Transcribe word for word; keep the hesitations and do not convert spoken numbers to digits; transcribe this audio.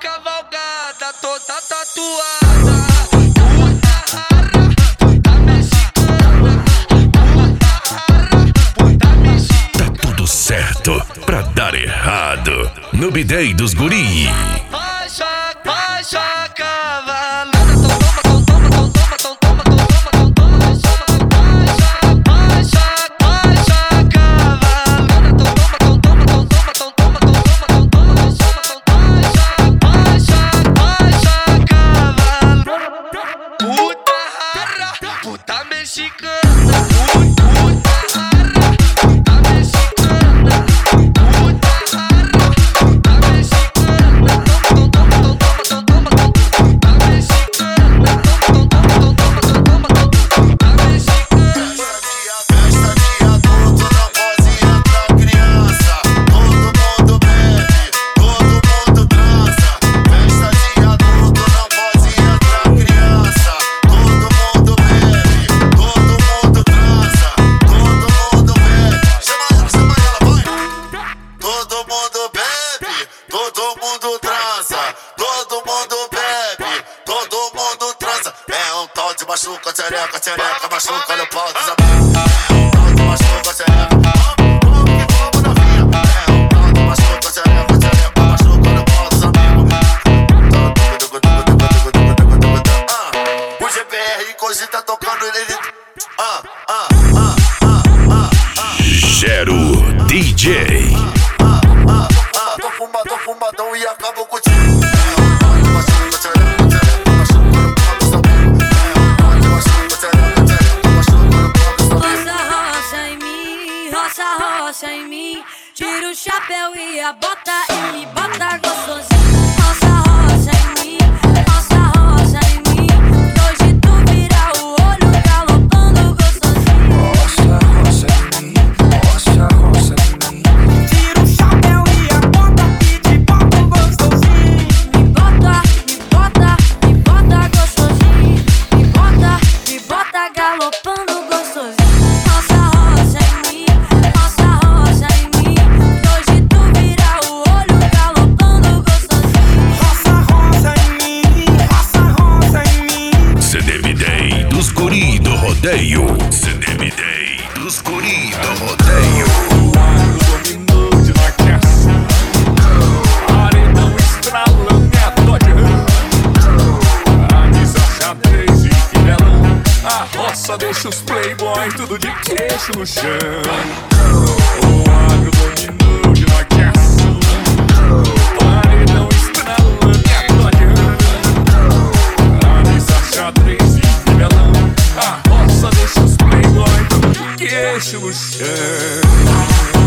cavalgada toda tatuada. Puta rara, puta mexicana. Puta rara, puta mexicana. Tá tudo certo pra dar errado no bidei dos guri. Baixa, baixa, cavalada. Toma, toma, toma, toma, toma, toma, toma, toma, toma. Baixa, baixa, baixa, cavalada. Toma, toma, toma, toma, toma, toma, toma, toma. Baixa, baixa, cavalada. Puta rara, puta mexicana. Puta rara, puta mexicana. Puta rara, puta mexicana. Machuca, tchereca, tchereca, machuca no pau dos amigos. É um tal de machuca, tchereca. Vamos que vamos novinha. É um tal de machuca, tchereca, tchereca, machuca no pau dos amigos. O G B R cogita tocando ele. Ah, ah, ah, ah, ah, ah. Gero D J. Ah, ah, ah. Tô fumadão, fumadão e acabo contigo. É um tal de machuca, tchereca. Roça em mim, tira o chapéu e a bota e me bota gostosinho. Roça, roça em mim, roça, roça em mim. Hoje tu vira o olho galopando gostosinho. Roça, roça em mim, roça, roça em mim. Tira o chapéu e a bota e te bota gostosinho. Me bota, me bota, me bota gostosinho. Me bota, me bota galopando gostosinho. Rodeio, C D M Day dos guri do rodeio. O agro dominou de laqueça, paredão estralando é a Dodge Ram. Camisa xadrez e finelão, a roça deixa os playboy tudo de queixo no chão. O agro dominou de laqueça, paredão estralando é a Dodge Ram. Camisa xadrez e finelão, a roça deixa os playboy tudo de queixo no chão.